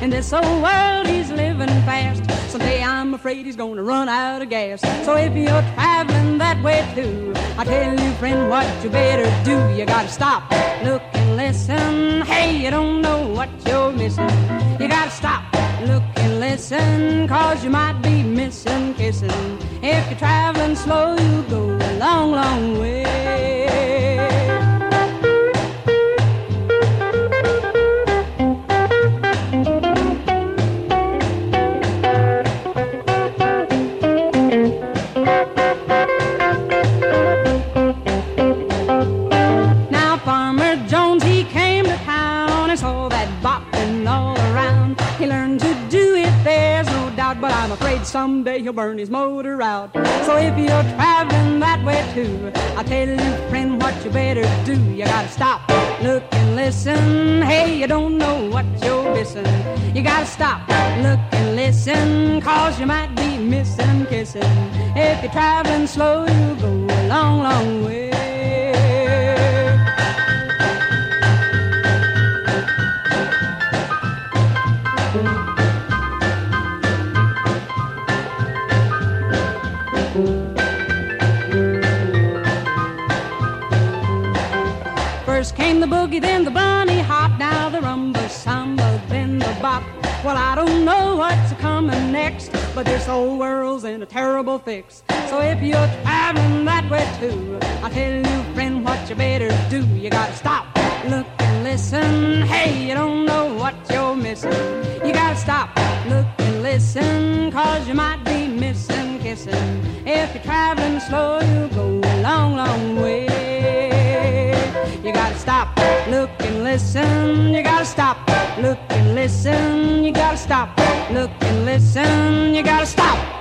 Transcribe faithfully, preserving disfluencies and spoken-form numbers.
In this old world he's living fast. Someday I'm afraid he's gonna run out of gas. So if you're traveling that way too, I tell you, friend, what you better do. You gotta stop, look and listen. Hey, you don't know what you're missing. You gotta stop, look and listen, cause you might be missing kissing. If you're traveling slow, you'll go a long, long way. But I'm afraid someday he'll burn his motor out. So if you're traveling that way too, I tell you, friend, what you better do. You gotta stop, look and listen. Hey, you don't know what you're missing. You gotta stop, look and listen, cause you might be missing kissing. If you're traveling slow, you'll go a long, long way. First came the boogie, then the bunny hop, now the rumba samba, then the bop. Well, I don't know what's coming next, but this whole world's in a terrible fix. So if you're traveling that way too, I tell you, friend, what you better do. You gotta stop, look and listen. Hey, you don't know what you're missing. You gotta stop, look and listen, cause you might be missing kissing. If you're traveling slow, you'll go a long, long way. You gotta stop, look and listen. You gotta stop, look and listen. You gotta stop, look and listen. You gotta stop.